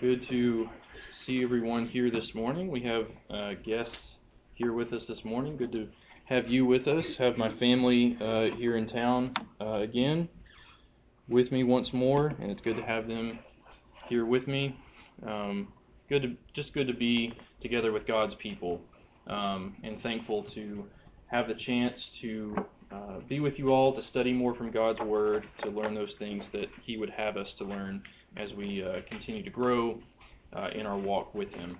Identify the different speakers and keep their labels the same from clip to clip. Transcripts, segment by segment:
Speaker 1: Good to see everyone here this morning. We have guests here with us this morning. Good to have you with us. Have my family here in town again with me once more, and it's good to have them here with me. Good to be together with God's people, and thankful to have the chance to be with you all, to study more from God's Word, to learn those things that He would have us to learn as we continue to grow in our walk with Him.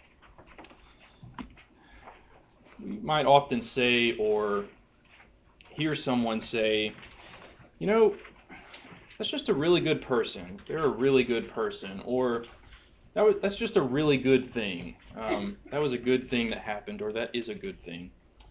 Speaker 1: We might often say or hear someone say, you know, that's just a really good person. They're a really good person. Or that's just a really good thing. That was a good thing that happened, or that is a good thing.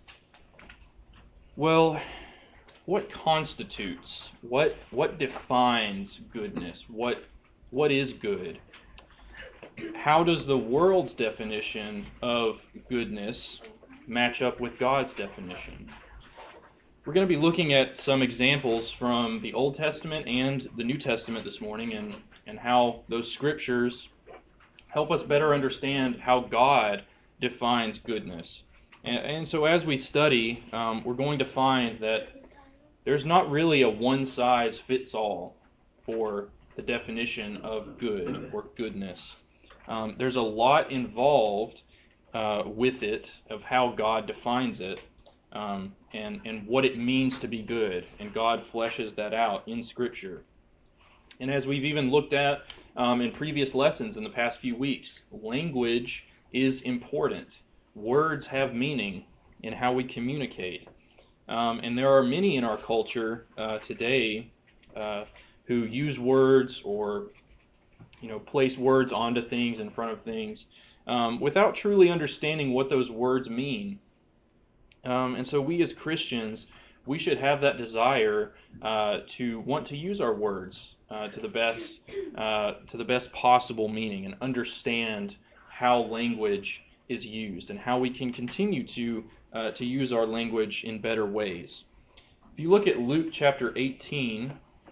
Speaker 1: Well, what constitutes, what defines goodness? What is good? How does the world's definition of goodness match up with God's definition? We're going to be looking at some examples from the Old Testament and the New Testament this morning, and how those scriptures help us better understand how God defines goodness. And so as we study, we're going to find that there's not really a one-size-fits-all for the definition of good or goodness. There's a lot involved with it, of how God defines it, and what it means to be good. And God fleshes that out in Scripture. And as we've even looked at in previous lessons in the past few weeks, language is important. Words have meaning in how we communicate. And there are many in our culture today who use words or place words onto things, in front of things, without truly understanding what those words mean. And so we as Christians, we should have that desire to want to use our words to the best possible meaning, and understand how language is used and how we can continue to use our language in better ways. If you look at Luke chapter 18,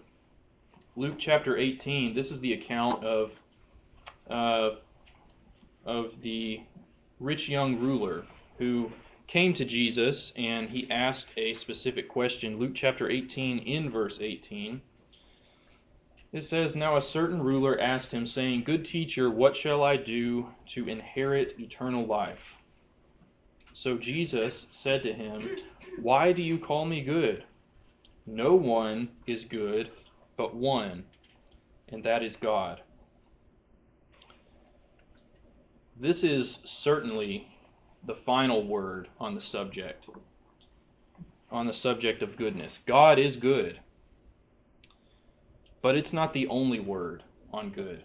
Speaker 1: this is the account of the rich young ruler who came to Jesus, and he asked a specific question. Luke chapter 18, in verse 18, it says, "Now a certain ruler asked him, saying, 'Good teacher, what shall I do to inherit eternal life?' So Jesus said to him, 'Why do you call me good? No one is good but one, and that is God.'" This is certainly the final word on the subject of goodness. God is good, but it's not the only word on good.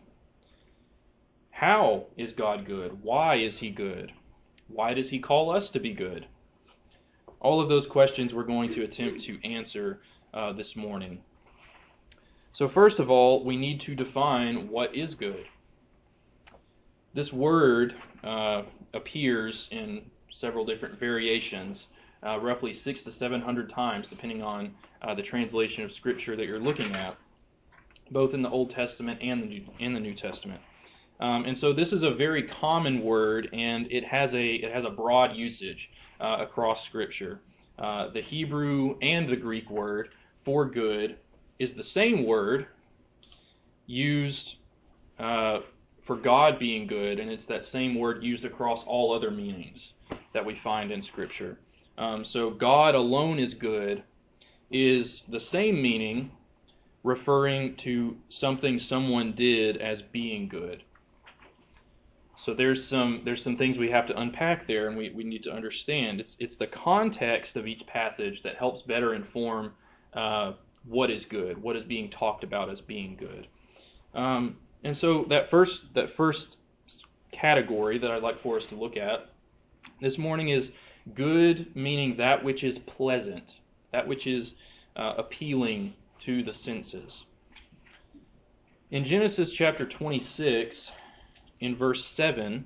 Speaker 1: How is God good? Why is He good? Why does He call us to be good? All of those questions we're going to attempt to answer this morning. So first of all, we need to define what is good. This word appears in several different variations, roughly 600 to 700 times, depending on the translation of Scripture that you're looking at, both in the Old Testament and in the New Testament. And so this is a very common word, and it has a broad usage across Scripture. The Hebrew and the Greek word for good is the same word used for God being good, and it's that same word used across all other meanings that we find in Scripture. So God alone is good is the same meaning, referring to something someone did as being good. So there's some things we have to unpack there, and we need to understand. It's the context of each passage that helps better inform what is good, what is being talked about as being good. And so that first category that I'd like for us to look at this morning is good, meaning that which is pleasant, that which is appealing to the senses. In Genesis chapter 26, in verse 7,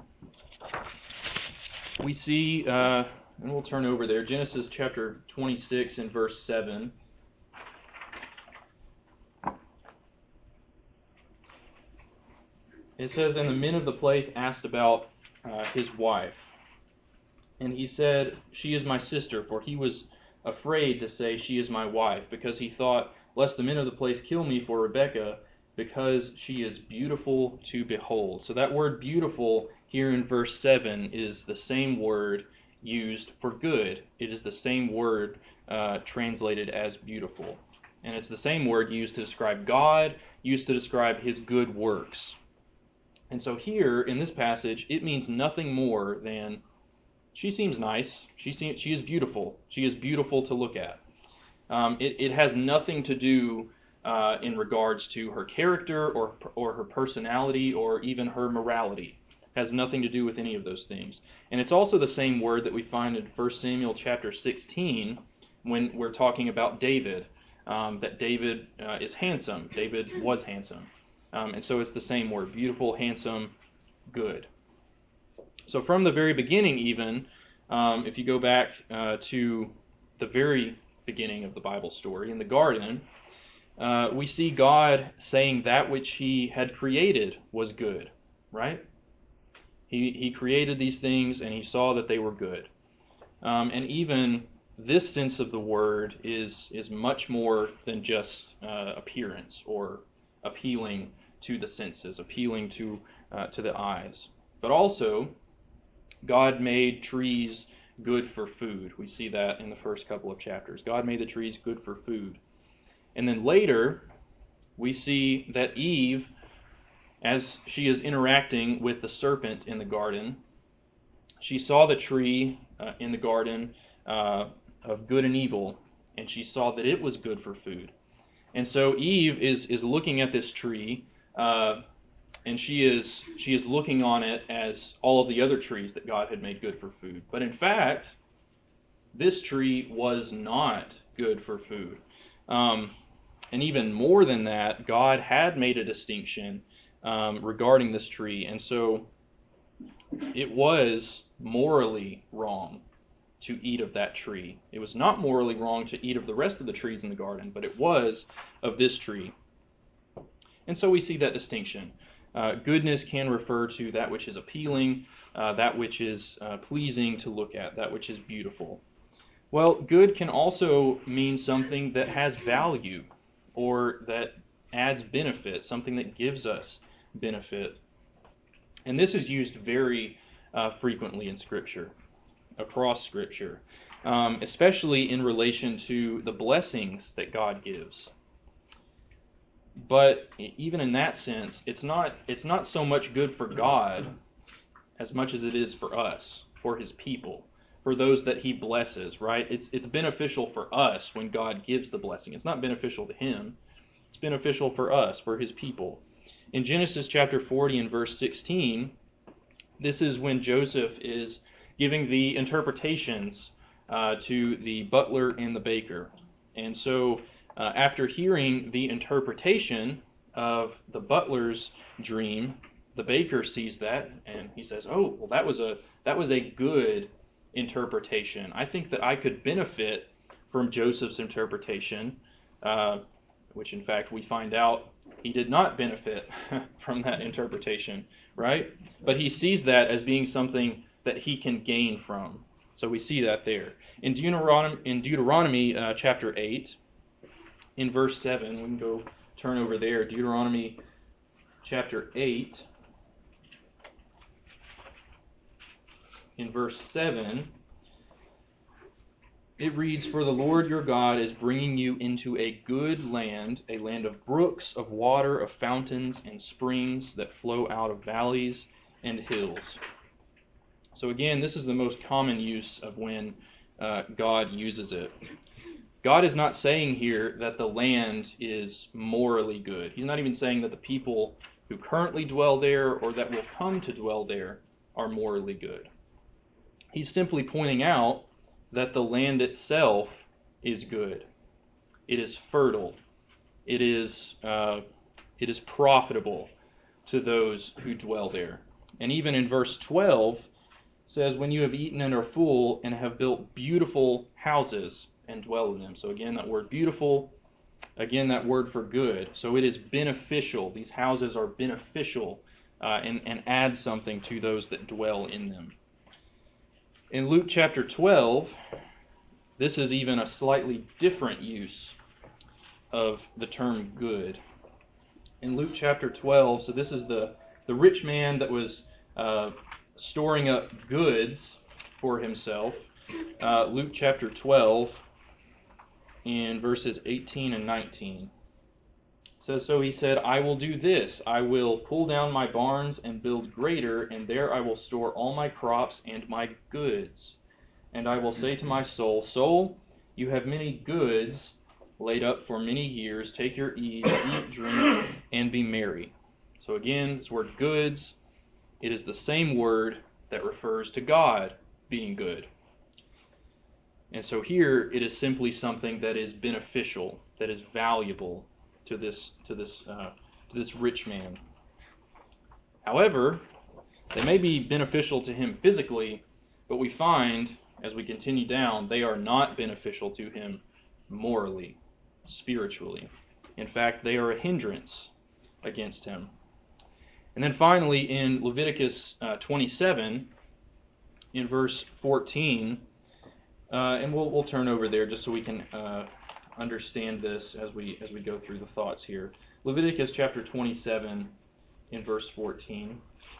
Speaker 1: we see, and we'll turn over there, Genesis chapter 26 and verse 7. It says, and the men of the place asked about his wife. And he said, she is my sister, for he was afraid to say, she is my wife, because he thought, lest the men of the place kill me for Rebekah, because she is beautiful to behold. So that word beautiful here in verse 7 is the same word used for good. It is the same word translated as beautiful. And it's the same word used to describe God, used to describe his good works. And so here, in this passage, it means nothing more than she seems nice. She is beautiful. She is beautiful to look at. It has nothing to do in regards to her character or her personality or even her morality. It has nothing to do with any of those things. And it's also the same word that we find in 1 Samuel chapter 16 when we're talking about David, that David is handsome. David was handsome. And so it's the same word, beautiful, handsome, good. So from the very beginning even, if you go back to the very beginning of the Bible story, in the garden, we see God saying that which he had created was good, right? He created these things and he saw that they were good. And even this sense of the word is much more than just appearance or appealing to the senses, appealing to the eyes. But also, God made trees good for food. We see that in the first couple of chapters. God made the trees good for food. And then later, we see that Eve, as she is interacting with the serpent in the garden, she saw the tree in the garden of good and evil, and she saw that it was good for food. And so Eve is looking at this tree, and she is looking on it as all of the other trees that God had made good for food. But in fact, this tree was not good for food. And even more than that, God had made a distinction regarding this tree. And so it was morally wrong to eat of that tree. It was not morally wrong to eat of the rest of the trees in the garden, but it was of this tree. And so we see that distinction. Goodness can refer to that which is appealing, that which is pleasing to look at, that which is beautiful. Well, good can also mean something that has value or that adds benefit, something that gives us benefit. And this is used very frequently in Scripture, across Scripture, especially in relation to the blessings that God gives. But even in that sense, it's not so much good for God as much as it is for us, for his people, for those that he blesses, right? It's beneficial for us when God gives the blessing. It's not beneficial to him. It's beneficial for us, for his people. In Genesis chapter 40 and verse 16, this is when Joseph is giving the interpretations to the butler and the baker. And so after hearing the interpretation of the butler's dream, the baker sees that and he says, "Oh, well, that was a good interpretation. I think that I could benefit from Joseph's interpretation," which in fact we find out he did not benefit from that interpretation, right? But he sees that as being something that he can gain from. So we see that there. In Deuteronomy chapter 8, in verse 7, we can go turn over there, Deuteronomy chapter 8, in verse 7, it reads, "For the Lord your God is bringing you into a good land, a land of brooks, of water, of fountains, and springs that flow out of valleys and hills." So again, this is the most common use of when God uses it. God is not saying here that the land is morally good. He's not even saying that the people who currently dwell there or that will come to dwell there are morally good. He's simply pointing out that the land itself is good. It is fertile. It is profitable to those who dwell there. And even in verse 12, it says, "When you have eaten and are full and have built beautiful houses and dwell in them." So again, that word beautiful, again, that word for good. So it is beneficial. These houses are beneficial and add something to those that dwell in them. In Luke chapter 12, this is even a slightly different use of the term good. In Luke chapter 12, so this is the rich man that was storing up goods for himself. Luke chapter 12, in verses 18 and 19. So he said, I will do this. I will pull down my barns and build greater, and there I will store all my crops and my goods. And I will say to my soul, Soul, you have many goods laid up for many years. Take your ease, eat, drink, and be merry. So again, this word goods, it is the same word that refers to God being good. And so here it is simply something that is beneficial, that is valuable to this rich man. However, they may be beneficial to him physically, but we find, as we continue down, they are not beneficial to him morally, spiritually. In fact, they are a hindrance against him. And then finally, in Leviticus 27, in verse 14, and we'll turn over there just so we can understand this as we go through the thoughts here. Leviticus chapter 27 in verse 14.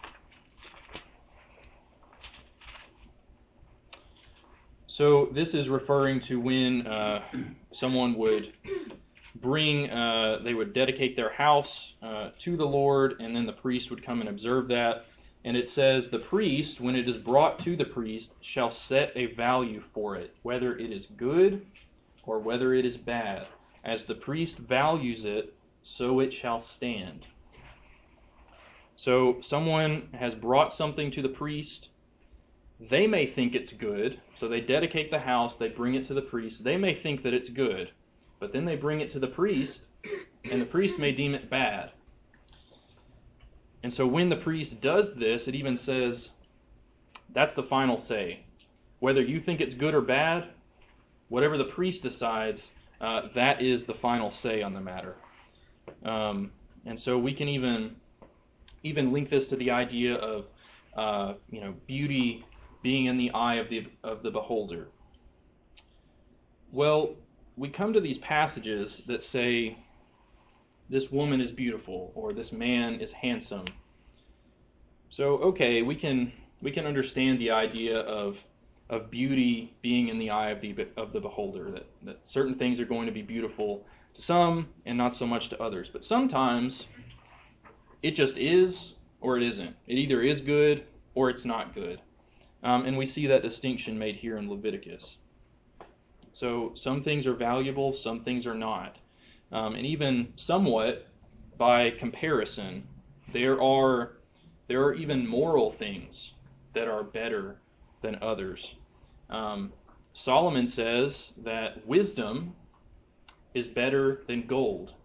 Speaker 1: So this is referring to when someone would they would dedicate their house to the Lord, and then the priest would come and observe that. And it says, the priest, when it is brought to the priest, shall set a value for it, whether it is good or whether it is bad. As the priest values it, so it shall stand. So someone has brought something to the priest. They may think it's good, so they dedicate the house, they bring it to the priest. They may think that it's good, but then they bring it to the priest, and the priest may deem it bad. And so when the priest does this, it even says, that's the final say. Whether you think it's good or bad, whatever the priest decides, that is the final say on the matter. And so we can even link this to the idea of beauty being in the eye of the beholder. Well, we come to these passages that say this woman is beautiful or this man is handsome. So okay, we can understand the idea of beauty being in the eye of the beholder, that certain things are going to be beautiful to some and not so much to others. But sometimes it just is or it isn't. It either is good or it's not good. And we see that distinction made here in Leviticus. So some things are valuable, some things are not. And even somewhat by comparison, there are even moral things that are better than others. Solomon says that wisdom is better than gold.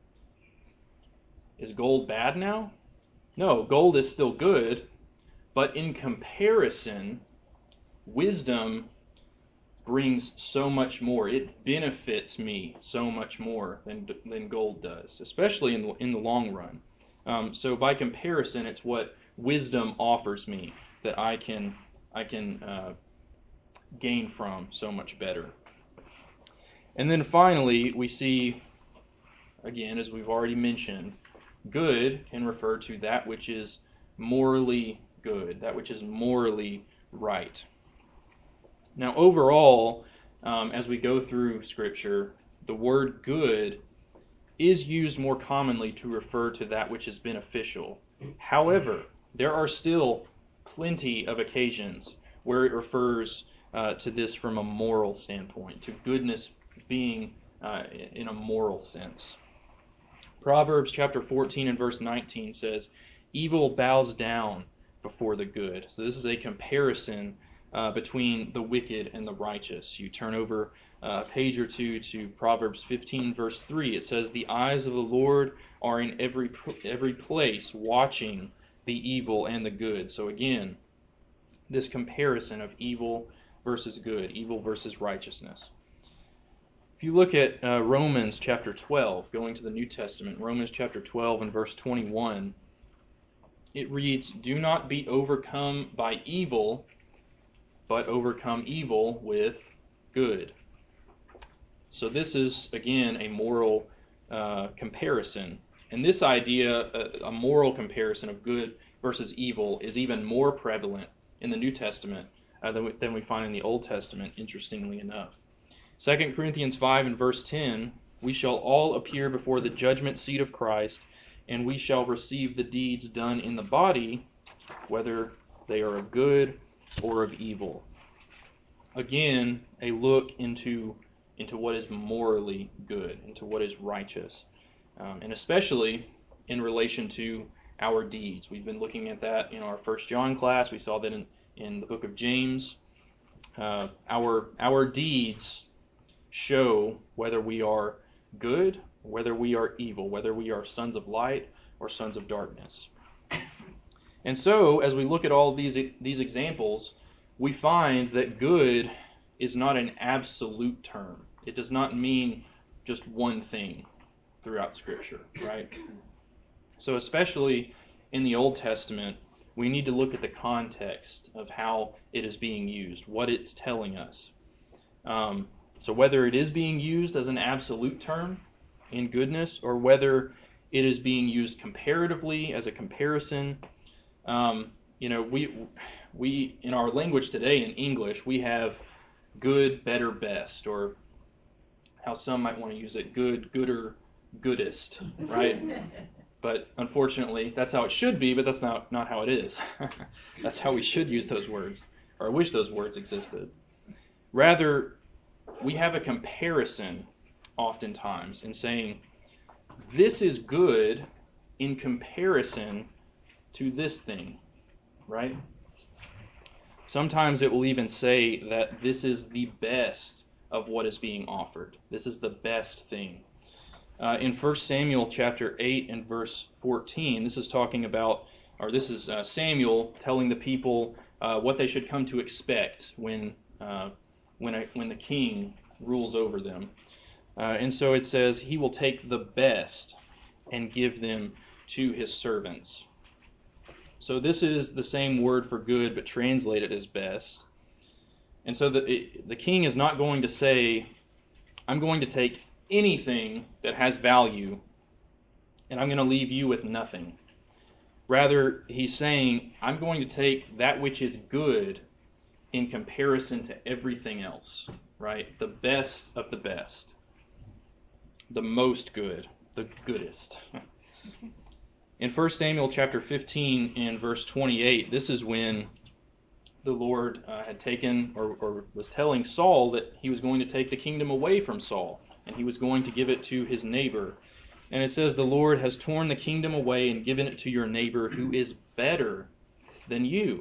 Speaker 1: Is gold bad now? No, gold is still good, but in comparison, wisdom brings so much more. It benefits me so much more than gold does, especially in the long run. So by comparison, it's what wisdom offers me that I can gain from so much better. And then finally, we see, again, as we've already mentioned, good can refer to that which is morally good, that which is morally right. Now, overall, as we go through Scripture, the word good is used more commonly to refer to that which is beneficial. However, there are still plenty of occasions where it refers to this from a moral standpoint, to goodness being in a moral sense. Proverbs chapter 14 and verse 19 says, evil bows down before the good. So this is a comparison between the wicked and the righteous. You turn over a page or two to Proverbs 15 verse 3. It says, the eyes of the Lord are in every place, watching the evil and the good. So again, this comparison of evil versus good, evil versus righteousness. If you look at Romans chapter 12, going to the New Testament, Romans chapter 12 and verse 21, It reads, "Do not be overcome by evil, but overcome evil with good." So this is, again, a moral comparison. And this idea, a moral comparison of good versus evil, is even more prevalent in the New Testament than we find in the Old Testament, interestingly enough. 2 Corinthians 5 and verse 10, "We shall all appear before the judgment seat of Christ, and we shall receive the deeds done in the body, whether they are of good or of evil." Again, a look into what is morally good, into what is righteous, and especially in relation to our deeds. We've been looking at that in our 1 John class. We saw that in the book of James. Our deeds show whether we are good, whether we are evil, whether we are sons of light or sons of darkness. And so, as we look at all these examples, we find that good is not an absolute term. It does not mean just one thing throughout Scripture, right? So especially in the Old Testament, we need to look at the context of how it is being used, what it's telling us. So whether it is being used as an absolute term in goodness, or whether it is being used comparatively as a comparison. We in our language today, in English, we have good, better, best, or how some might want to use it, good, gooder, goodest, right? But unfortunately, that's how it should be, but that's not how it is. That's how we should use those words, or I wish those words existed. Rather, we have a comparison oftentimes in saying, this is good in comparison to this thing, right? Sometimes it will even say that this is the best of what is being offered. This is the best thing. In 1 Samuel chapter 8 and verse 14, this is talking about, or this is Samuel telling the people what they should come to expect when the king rules over them. And so it says, "He will take the best and give them to his servants." So this is the same word for good, but translated as best. And so the king is not going to say, "I'm going to take anything that has value, and I'm going to leave you with nothing." Rather, he's saying, "I'm going to take that which is good in comparison to everything else," right? The best of the best. The most good, the goodest. In 1 Samuel chapter 15 and verse 28, this is when the Lord had taken, or was telling Saul that he was going to take the kingdom away from Saul, and he was going to give it to his neighbor. And it says, "The Lord has torn the kingdom away and given it to your neighbor who is better than you."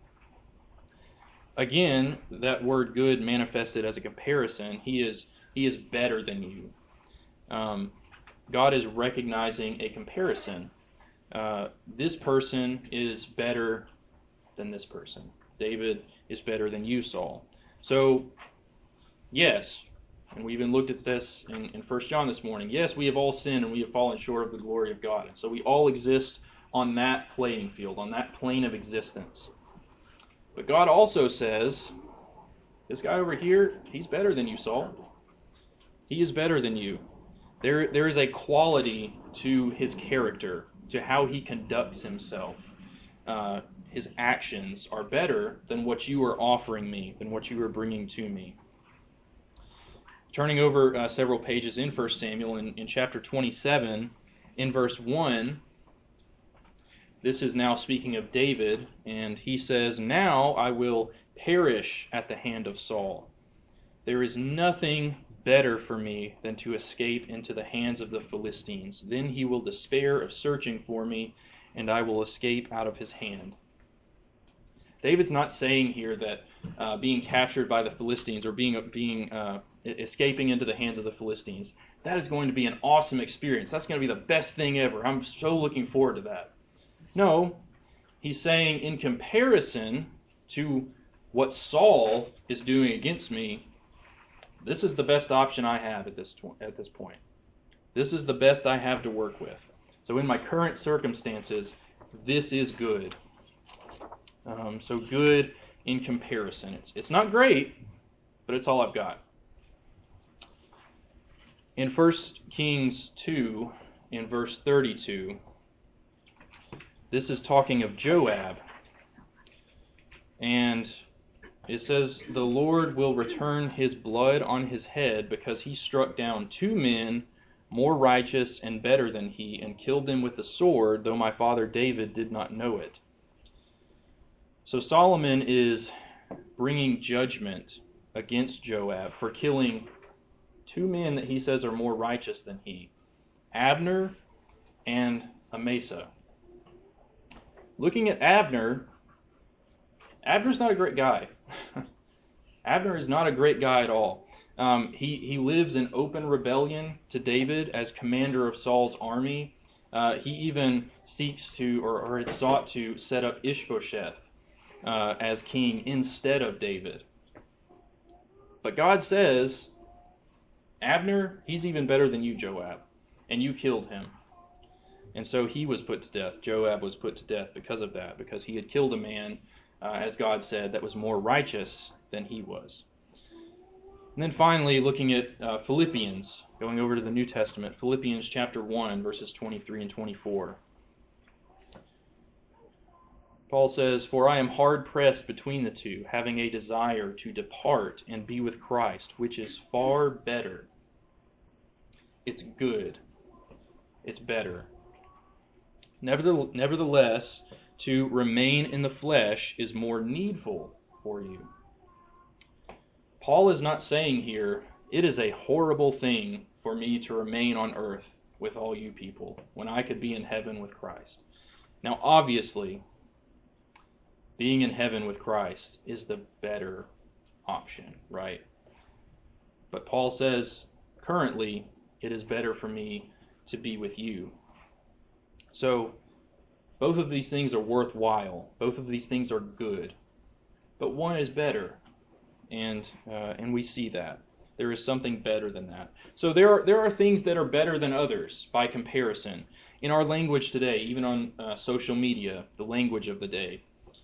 Speaker 1: Again, that word good manifested as a comparison. He is better than you. God is recognizing a comparison. This person is better than this person. David is better than you, Saul. So, yes, and we even looked at this in 1 John this morning. Yes, we have all sinned and we have fallen short of the glory of God. And so we all exist on that playing field, on that plane of existence. But God also says, this guy over here, he's better than you, Saul. He is better than you. There is a quality to his character, to how he conducts himself. His actions are better than what you are offering me, than what you are bringing to me. Turning over several pages in 1 Samuel, in chapter 27, in verse 1, this is now speaking of David, and he says, "Now I will perish at the hand of Saul. There is nothing better for me than to escape into the hands of the Philistines. Then he will despair of searching for me, and I will escape out of his hand." David's not saying here that being captured by the Philistines, or escaping into the hands of the Philistines, that is going to be an awesome experience. That's going to be the best thing ever. I'm so looking forward to that. No, he's saying in comparison to what Saul is doing against me, this is the best option I have at this point. This is the best I have to work with. So in my current circumstances, this is good. So good in comparison. It's not great, but it's all I've got. In 1 Kings 2, in verse 32, this is talking of Joab. And it says, "The Lord will return his blood on his head because he struck down 2 men more righteous and better than he, and killed them with the sword, though my father David did not know it." So Solomon is bringing judgment against Joab for killing 2 men that he says are more righteous than he, Abner and Amasa. Looking at Abner's not a great guy. Abner is not a great guy at all. He lives in open rebellion to David as commander of Saul's army. He even seeks to, or had sought to, set up Ishbosheth as king instead of David. But God says, Abner, he's even better than you, Joab, and you killed him. And so he was put to death. Joab was put to death because of that, because he had killed a man, as God said, that was more righteous than he was. And then finally, looking at Philippians, going over to the New Testament, Philippians chapter 1, verses 23 and 24. Paul says, "For I am hard-pressed between the two, having a desire to depart and be with Christ, which is far better." It's good. It's better. Nevertheless, to remain in the flesh is more needful for you. Paul is not saying here, it is a horrible thing for me to remain on earth with all you people when I could be in heaven with Christ. Now, obviously, being in heaven with Christ is the better option, right? But Paul says, currently, it is better for me to be with you. So, both of these things are worthwhile. Both of these things are good. But one is better. And we see that. There is something better than that. So there are things that are better than others by comparison. In our language today, even on social media, the language of the day,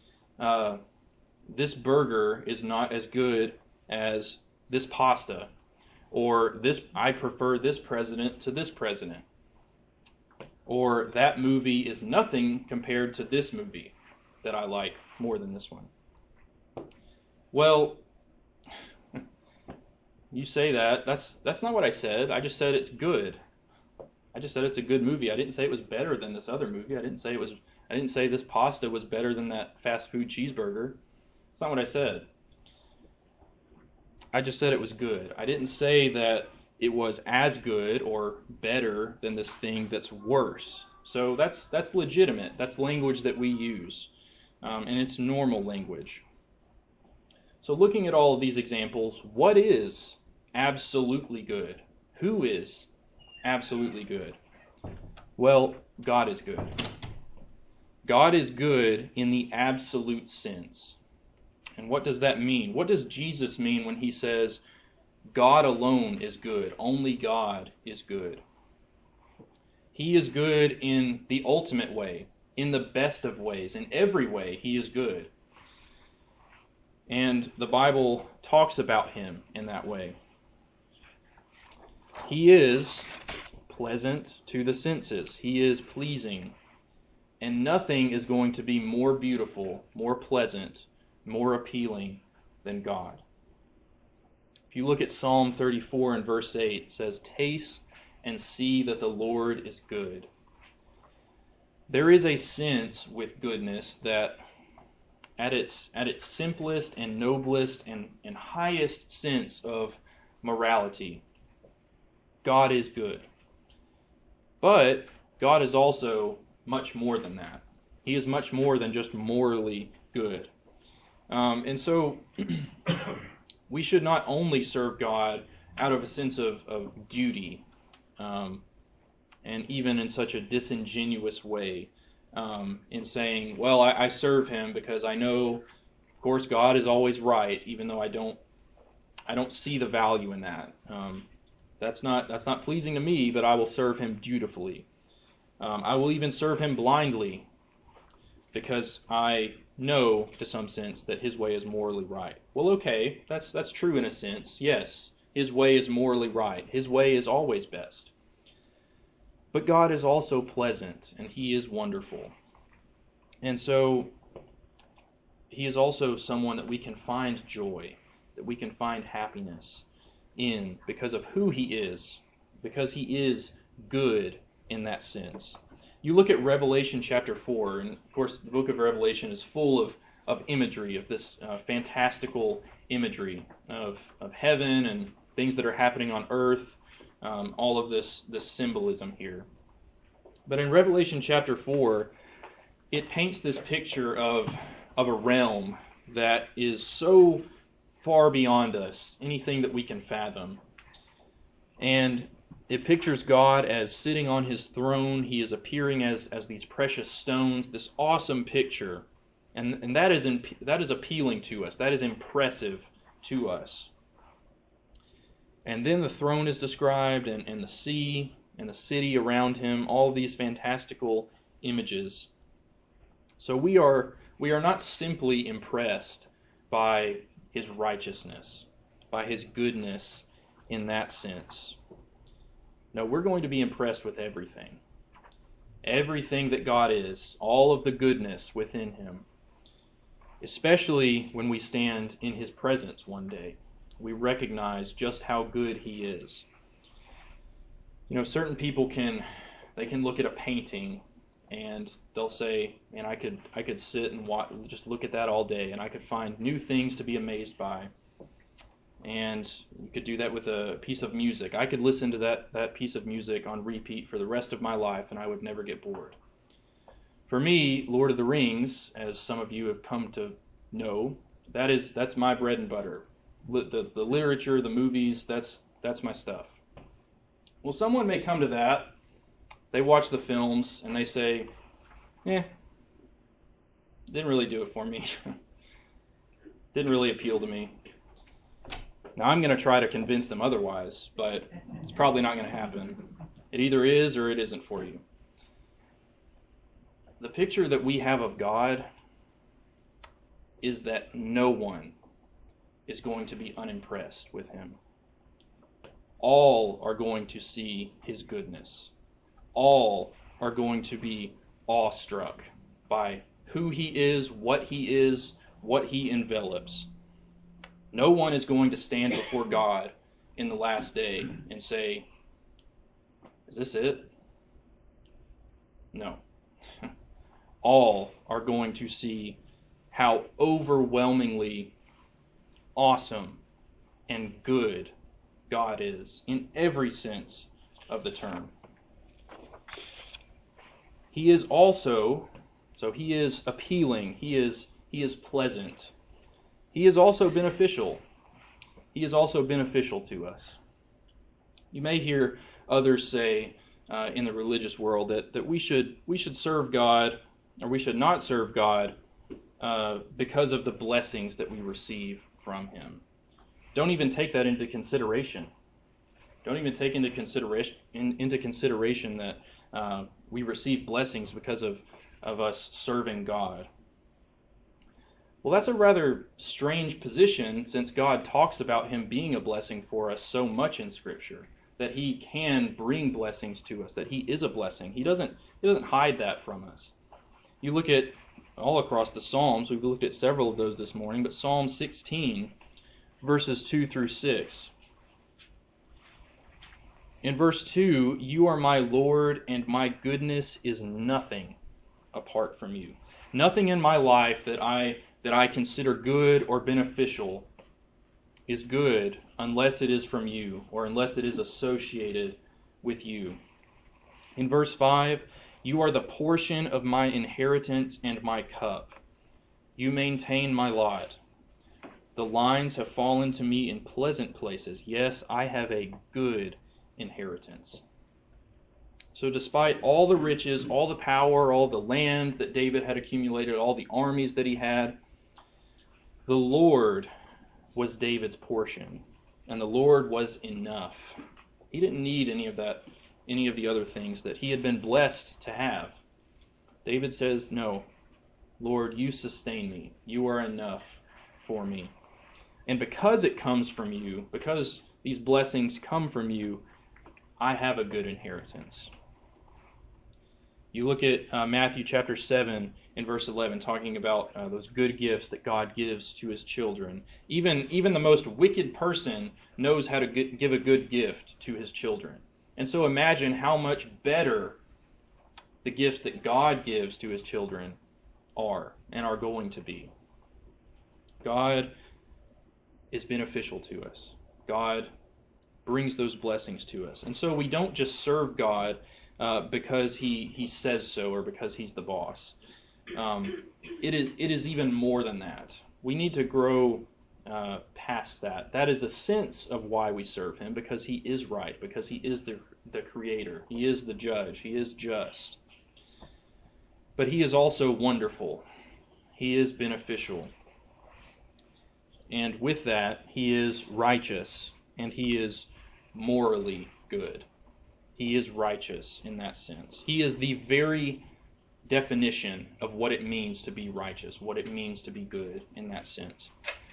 Speaker 1: this burger is not as good as this pasta, or I prefer this president to this president, or that movie is nothing compared to this movie that I like more than this one. Well, you say that. That's not what I said. I just said it's good. I just said it's a good movie. I didn't say it was better than this other movie. I didn't say this pasta was better than that fast food cheeseburger. That's not what I said. I just said it was good. I didn't say that it was as good or better than this thing that's worse. So that's legitimate. That's language that we use, and it's normal language. So looking at all of these examples, what is absolutely good? Who is absolutely good? Well, God is good. God is good in the absolute sense. And what does that mean? What does Jesus mean when he says, God alone is good, only God is good? He is good in the ultimate way, in the best of ways, in every way he is good. And the Bible talks about him in that way. He is pleasant to the senses. He is pleasing. And nothing is going to be more beautiful, more pleasant, more appealing than God. If you look at Psalm 34 and verse 8, it says, "Taste and see that the Lord is good." There is a sense with goodness that at its simplest and noblest and highest sense of morality, God is good. But God is also much more than that. He is much more than just morally good. And so we should not only serve God out of a sense of duty, and even in such a disingenuous way, in saying, well, I serve him because I know, of course, God is always right, even though I don't see the value in that. That's not pleasing to me, but I will serve him dutifully. I will even serve him blindly because I know, to some sense, that his way is morally right. Well, okay, that's true in a sense. Yes, his way is morally right. His way is always best. But God is also pleasant, and he is wonderful. And so he is also someone that we can find joy, that we can find happiness in because of who he is, because he is good in that sense. You look at Revelation chapter 4, and of course the book of Revelation is full of imagery, of this fantastical imagery of heaven and things that are happening on earth, all of this symbolism here. But in Revelation chapter 4, it paints this picture of a realm that is so far beyond us, anything that we can fathom. And it pictures God as sitting on his throne. He is appearing as these precious stones, this awesome picture. And that is appealing to us. That is impressive to us. And then the throne is described, and the sea, and the city around him, all these fantastical images. So we are not simply impressed by his righteousness, by his goodness in that sense. No, we're going to be impressed with everything. Everything that God is, all of the goodness within him. Especially when we stand in his presence one day. We recognize just how good he is. You know, certain people can look at a painting and they'll say, man, I could sit and just look at that all day, and I could find new things to be amazed by. And you could do that with a piece of music. I could listen to that piece of music on repeat for the rest of my life, and I would never get bored. For me, Lord of the Rings, as some of you have come to know, that's my bread and butter. The literature, the movies, that's my stuff. Well, someone may come to that. They watch the films and they say, didn't really do it for me. Didn't really appeal to me. Now I'm going to try to convince them otherwise, but it's probably not going to happen. It either is or it isn't for you. The picture that we have of God is that no one is going to be unimpressed with him. All are going to see his goodness. All are going to be awestruck by who he is, what he envelops. No one is going to stand before God in the last day and say, is this it? No. All are going to see how overwhelmingly awesome and good God is in every sense of the term. He is also, so he is appealing, he is pleasant. He is also beneficial. He is also beneficial to us. You may hear others say in the religious world that we should serve God, or we should not serve God because of the blessings that we receive from him. Don't even take that into consideration. Don't even take into consideration that we receive blessings because of us serving God. Well, that's a rather strange position, since God talks about him being a blessing for us so much in Scripture, that he can bring blessings to us, that he is a blessing. He doesn't hide that from us. You look at all across the Psalms, we've looked at several of those this morning, but Psalm 16, verses 2 through 6. In verse 2, you are my Lord, and my goodness is nothing apart from you. Nothing in my life that I consider good or beneficial is good unless it is from you, or unless it is associated with you. In verse 5, you are the portion of my inheritance and my cup. You maintain my lot. The lines have fallen to me in pleasant places. Yes, I have a good inheritance. So despite all the riches, all the power, all the land that David had accumulated, all the armies that he had, the Lord was David's portion, and the Lord was enough. He didn't need any of the other things that he had been blessed to have. David says, no, Lord, you sustain me. You are enough for me. And because it comes from you, because these blessings come from you, I have a good inheritance. You look at Matthew chapter 7 and verse 11, talking about those good gifts that God gives to his children. Even the most wicked person knows how to give a good gift to his children. And so imagine how much better the gifts that God gives to his children are and are going to be. God is beneficial to us. God brings those blessings to us. And so we don't just serve God because he says so or because he's the boss. It is even more than that. We need to grow past that. That is a sense of why we serve him, because he is right, because he is the creator. He is the judge. He is just. But he is also wonderful. He is beneficial. And with that, he is righteous, and he is morally good. He is righteous in that sense. He is the very definition of what it means to be righteous, what it means to be good in that sense.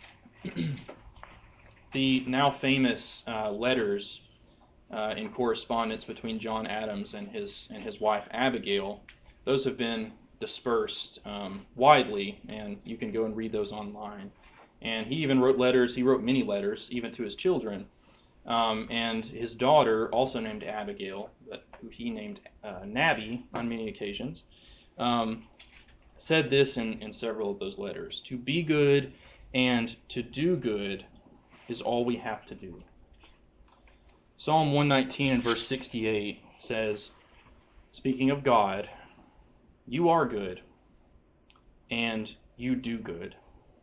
Speaker 1: The now famous letters in correspondence between John Adams and his wife Abigail, those have been dispersed widely, and you can go and read those online. And he even wrote letters, he wrote many letters, even to his children. And his daughter, also named Abigail, who he named Nabby on many occasions, said this in several of those letters: to be good and to do good is all we have to do. Psalm 119 and verse 68 says, speaking of God, you are good and you do good.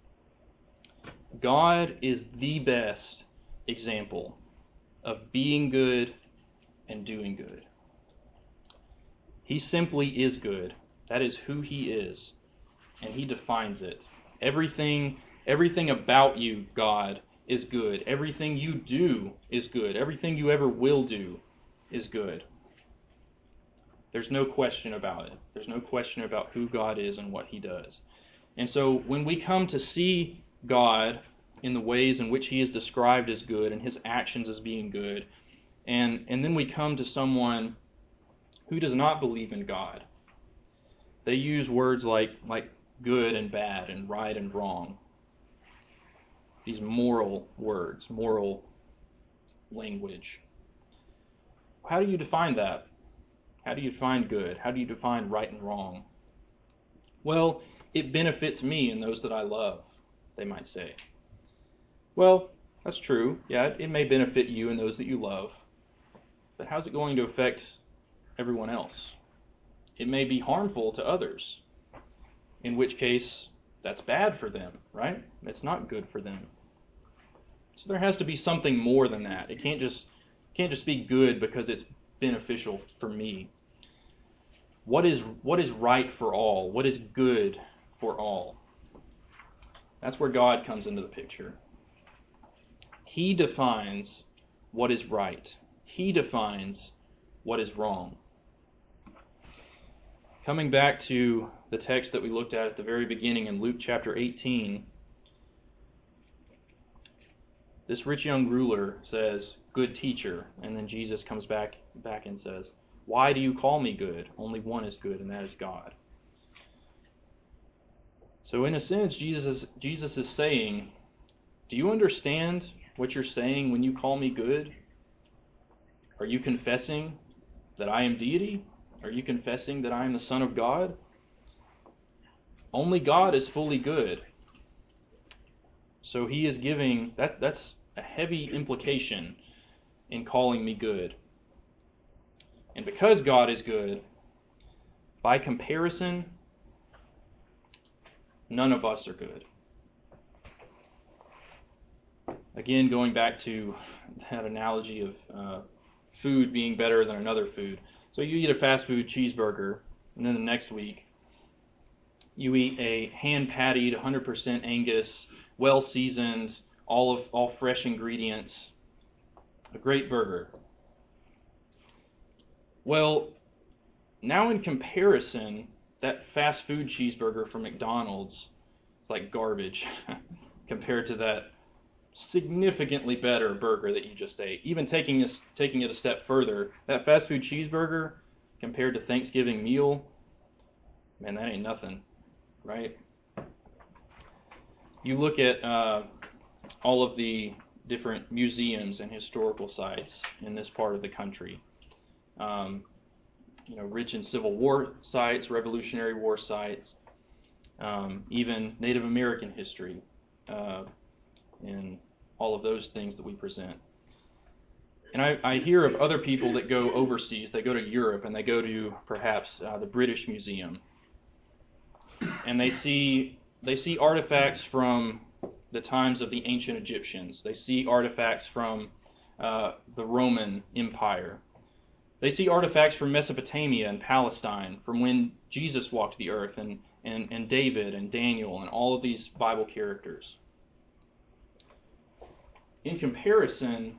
Speaker 1: God is the best example of being good and doing good. He simply is good. That is who he is, and he defines it. Everything about you, God, is good. Everything you do is good. Everything you ever will do is good. There's no question about it. There's no question about who God is and what he does. And so when we come to see God in the ways in which he is described as good and his actions as being good, and then we come to someone who does not believe in God, they use words like good and bad and right and wrong. These moral words, moral language. How do you define that? How do you define good? How do you define right and wrong? Well, it benefits me and those that I love, they might say. Well, that's true. Yeah, it may benefit you and those that you love. But how's it going to affect everyone else? It may be harmful to others, in which case that's bad for them, right? It's not good for them. So there has to be something more than that. It can't just be good because it's beneficial for me. What is right for all? What is good for all? That's where God comes into the picture. He defines what is right. He defines what is wrong. Coming back to the text that we looked at the very beginning in Luke chapter 18, this rich young ruler says, "Good teacher," and then Jesus comes back and says, "Why do you call me good? Only one is good, and that is God." So in a sense, Jesus is saying, do you understand what you're saying when you call me good? Are you confessing that I am deity? Are you confessing that I am the Son of God? Only God is fully good. So he is giving, that's a heavy implication in calling me good. And because God is good, by comparison, none of us are good. Again, going back to that analogy of food being better than another food. So you eat a fast food cheeseburger, and then the next week you eat a hand-pattied, 100% Angus, well-seasoned, all fresh ingredients, a great burger. Well, now in comparison, that fast food cheeseburger from McDonald's is like garbage compared to that significantly better burger that you just ate. Even taking it a step further, that fast food cheeseburger compared to Thanksgiving meal, man, that ain't nothing, right? You look at all of the different museums and historical sites in this part of the country. Rich in Civil War sites, Revolutionary War sites, even Native American history, and all of those things that we present. And I hear of other people that go overseas. They go to Europe and they go to perhaps the British Museum, and they see artifacts from the times of the ancient Egyptians. They see artifacts from the Roman Empire. They see artifacts from Mesopotamia and Palestine, from when Jesus walked the earth, and David and Daniel and all of these Bible characters. In comparison,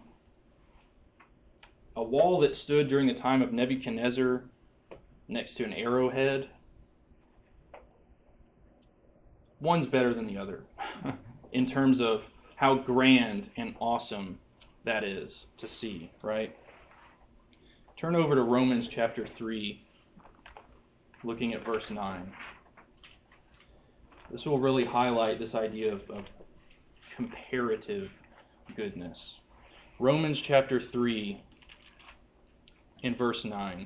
Speaker 1: a wall that stood during the time of Nebuchadnezzar next to an arrowhead, one's better than the other in terms of how grand and awesome that is to see, right? Turn over to Romans chapter 3, looking at verse 9. This will really highlight this idea of comparative goodness. Romans chapter 3 in verse 9.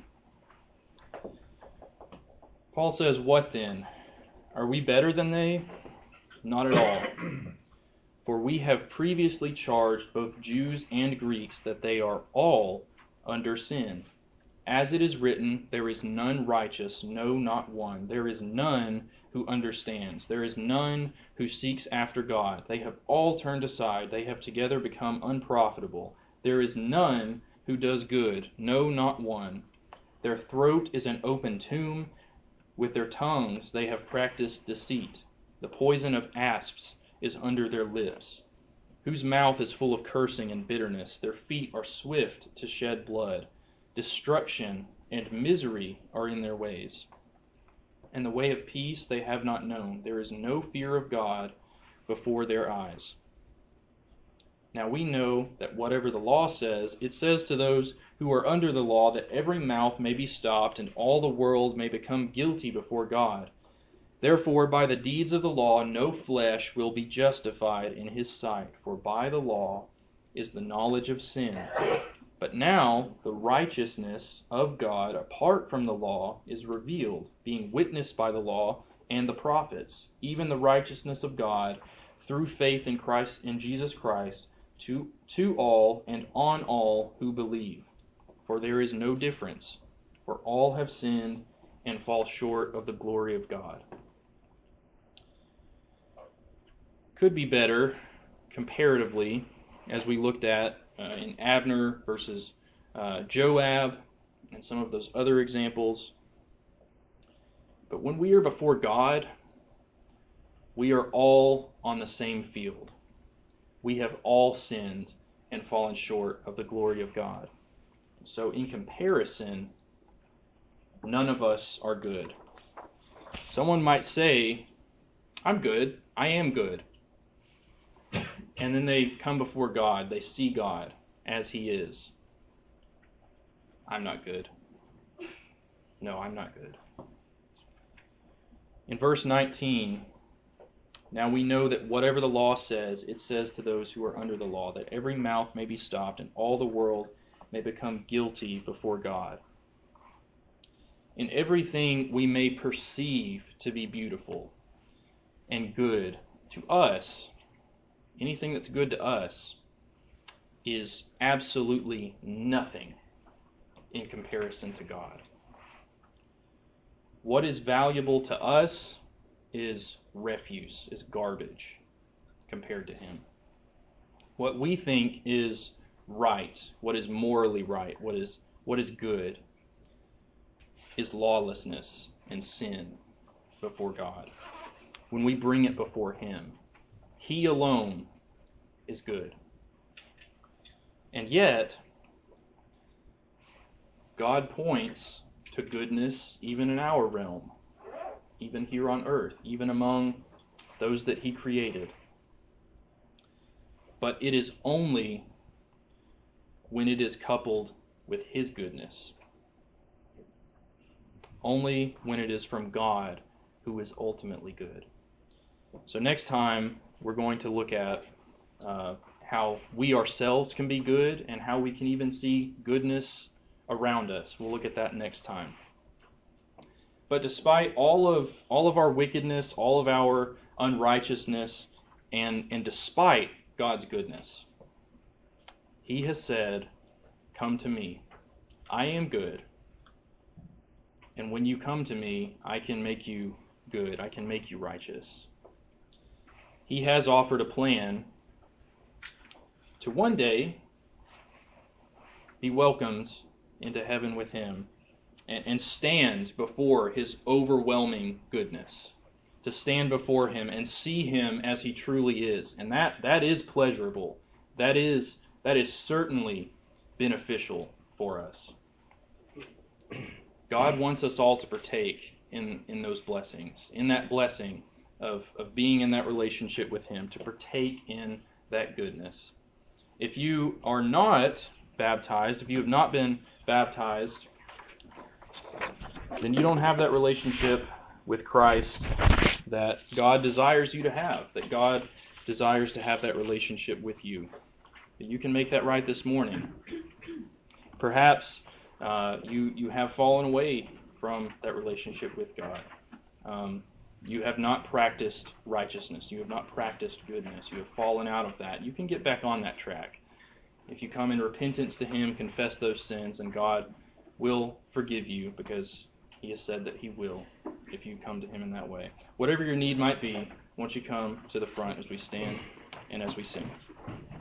Speaker 1: Paul says, "What then? Are we better than they? Not at all. For we have previously charged both Jews and Greeks that they are all under sin. As it is written, there is none righteous, no, not one. There is none who understands. There is none who seeks after God. They have all turned aside. They have together become unprofitable. There is none who does good, no, not one. Their throat is an open tomb. With their tongues they have practiced deceit. The poison of asps is under their lips, whose mouth is full of cursing and bitterness. Their feet are swift to shed blood. Destruction and misery are in their ways. And the way of peace they have not known. There is no fear of God before their eyes. Now we know that whatever the law says, it says to those who are under the law that every mouth may be stopped and all the world may become guilty before God. Therefore, by the deeds of the law, no flesh will be justified in his sight, for by the law is the knowledge of sin. But now the righteousness of God apart from the law is revealed, being witnessed by the law and the prophets, even the righteousness of God through faith in Jesus Christ, to all and on all who believe. For there is no difference, for all have sinned and fall short of the glory of God." Could be better comparatively, as we looked at in Abner versus Joab and some of those other examples. But when we are before God, we are all on the same field. We have all sinned and fallen short of the glory of God. So in comparison, none of us are good. Someone might say, "I'm good. I am good." And then they come before God. They see God as He is. "I'm not good. No, I'm not good." In verse 19, "Now we know that whatever the law says, it says to those who are under the law, that every mouth may be stopped and all the world may become guilty before God. In everything we may perceive to be beautiful and good to us." Anything that's good to us is absolutely nothing in comparison to God. What is valuable to us is refuse, is garbage compared to Him. What we think is right, what is morally right, what is good, is lawlessness and sin before God. When we bring it before Him, He alone is good. And yet, God points to goodness even in our realm. even here on earth, even among those that he created. But it is only when it is coupled with his goodness. Only when it is from God, who is ultimately good. So next time, we're going to look at how we ourselves can be good and how we can even see goodness around us. We'll look at that next time. But despite all of our wickedness, all of our unrighteousness, and despite God's goodness, he has said, "Come to me. I am good. And when you come to me, I can make you good. I can make you righteous." He has offered a plan to one day be welcomed into heaven with him and stand before his overwhelming goodness, to stand before him and see him as he truly is. And that is pleasurable. That is certainly beneficial for us. God wants us all to partake in those blessings, in that blessing of being in that relationship with him, to partake in that goodness. If you are not baptized, if you have not been baptized, then you don't have that relationship with Christ that God desires you to have, that God desires to have that relationship with you. But you can make that right this morning. Perhaps you have fallen away from that relationship with God. You have not practiced righteousness. You have not practiced goodness. You have fallen out of that. You can get back on that track. If you come in repentance to him, confess those sins, and God will forgive you, because he has said that he will if you come to him in that way. Whatever your need might be, once you come to the front as we stand and as we sing.